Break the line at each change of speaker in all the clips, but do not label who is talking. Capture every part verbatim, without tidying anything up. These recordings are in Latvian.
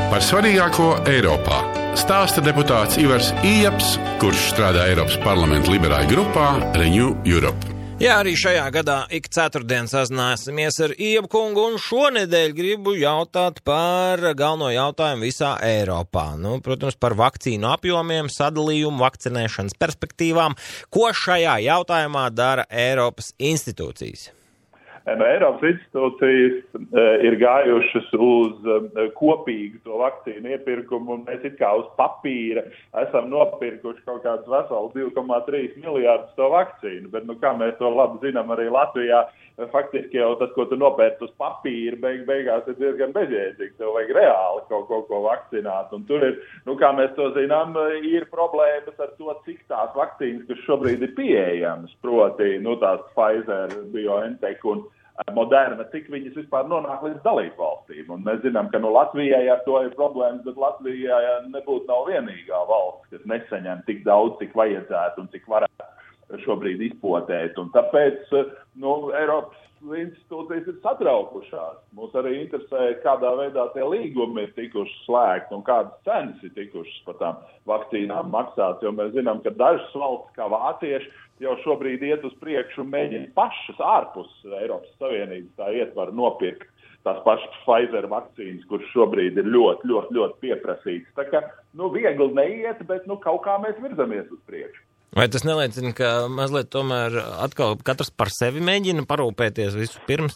Par svarīgāko Eiropā stāsta deputāts Ivars Ieps, kurš strādā Eiropas parlamenta liberāļu grupā Renew Europe.
Jā, arī šajā gadā ik ceturtdien sazināsimies ar Iepu kungu, un šonedēļ gribu jautāt par galveno jautājumu visā Eiropā. Nu, protams, par vakcīnu apjomiem, sadalījumu, vakcinēšanas perspektīvām. Ko šajā jautājumā dara Eiropas institūcijas?
No Eiropas institūcijas e, ir gājušas uz e, kopīgu to vakcīnu iepirkumu, un mēs it kā uz papīra esam nopirkuši kaut kādus veselus divi komats trīs miljārdus to vakcīnu, bet, nu, kā mēs to labi zinām arī Latvijā, faktiski jau tas, ko tu nopērci uz papīra, beig, beigās ir diezgan bezjēdzīgi, tev vajag reāli kaut ko, ko vakcināt, un tur ir, nu, kā mēs to zinām, ir problēmas ar to, cik tās vakcīnas, kas šobrīd ir pieejamas, proti, nu, tās Pfizer, BioNTech un Moderna, cik viņas vispār nonāk līdz dalību valstīm. Un mēs zinām, ka nu, Latvijai ar to ir problēmas, bet Latvijā nebūtu nav vienīgā valsts, kas nesaņem tik daudz, cik vajadzētu un cik varētu šobrīd izpotēt. Un tāpēc nu, Eiropas institūcijas ir satraukušās. Mūs arī interesē, kādā veidā tie līgumi ir tikuši slēgti un kādas cenas ir tikušas par tām vakcīnām maksāts, jo mēs zinām, ka dažas valsts kā vācieši jau šobrīd iet uz priekšu un mēģina pašas ārpus Eiropas Savienības tā ietvaru nopirkt tās pašas Pfizer vakcīnas, kuras šobrīd ir ļoti, ļoti, ļoti pieprasītas. Tā kā, nu, viegli neiet, bet, nu, kaut kā mēs virzamies uz priekšu.
Vai tas neliecina, ka mazliet tomēr atkal katrs par sevi mēģina parūpēties visu pirms?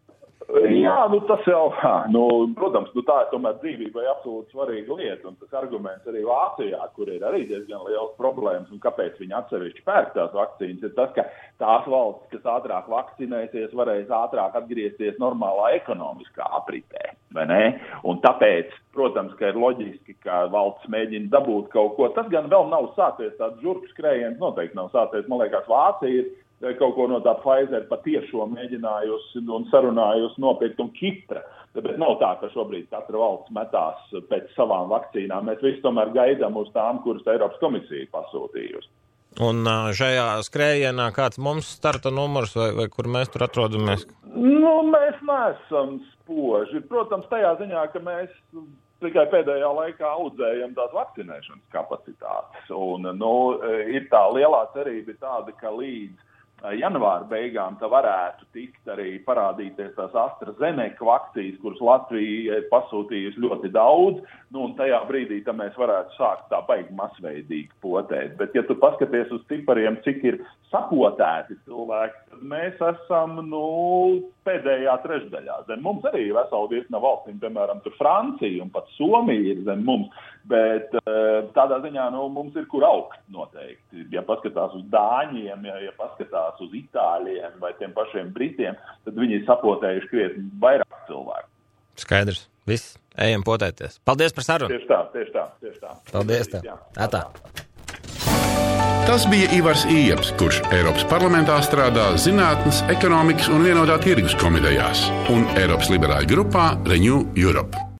Jā, nu tas jau, nu, protams, nu tā ir tomēr dzīvībai absolūti svarīga lieta, un tas arguments arī Vācijā, kur ir arī diezgan liels problēmas, un kāpēc viņi atsevišķi pērk tās vakcīnas, ir tas, ka tās valstis, kas ātrāk vakcinēsies, varēs ātrāk atgriezties normālā ekonomiskā apritē, vai ne? Un tāpēc, protams, ka ir loģiski, ka valsts mēģina dabūt kaut ko. Tas gan vēl nav sācies, tāds žurku skrējiens noteikti nav sācies, man liekas, Vācija ir kaut ko no tā Pfizer patiešo mēģinājusi un sarunājusi nopirkt, un Kipra. Bet nav tā, ka šobrīd katra valsts metās pēc savām vakcīnām. Mēs visi tomēr gaidām uz tām, kuras Eiropas komisija pasūtījusi.
Un šajā skrējienā kāds mums starta numurs vai, vai kur mēs tur atrodamies?
Nu, mēs neesam spoži. Protams, tajā ziņā, ka mēs tikai pēdējā laikā audzējam tās vakcinēšanas kapacitātes. Un, nu, ir tā lielā cerība tāda, ka līdz janvāra beigām tā varētu tikt arī parādīties tās AstraZeneca vakcīnas, kuras Latvija ir pasūtījusi ļoti daudz, nu, un tajā brīdī tā mēs varētu sākt tā baigi masveidīgi potēt. Bet, ja tu paskaties uz cipariem, cik ir sapotēti cilvēki, tad mēs esam, nu, pēdējā trešdaļā. Zem mums arī ir vesela virkne valstīm, piemēram, tur Francija un pat Somija ir zem mums, bet tādā ziņā, nu, mums ir kur augt noteikti. Ja paskatās uz Dāņiem, ja, ja paskatās uz Itāļiem vai tiem pašiem Britiem, tad viņi ir sapotējuši krietni vairāk cilvēku.
Skaidrs. Viss. Ejam potēties. Paldies par sarunu.
Tieši tā, tieši tā, tieši tā.
Paldies tev. Atā.
Tas bija Ivars Ieps, kurš Eiropas parlamentā strādā Zinātnes, ekonomikas un vienotā tirgus komitejās un Eiropas liberāļu grupā Renew Europe.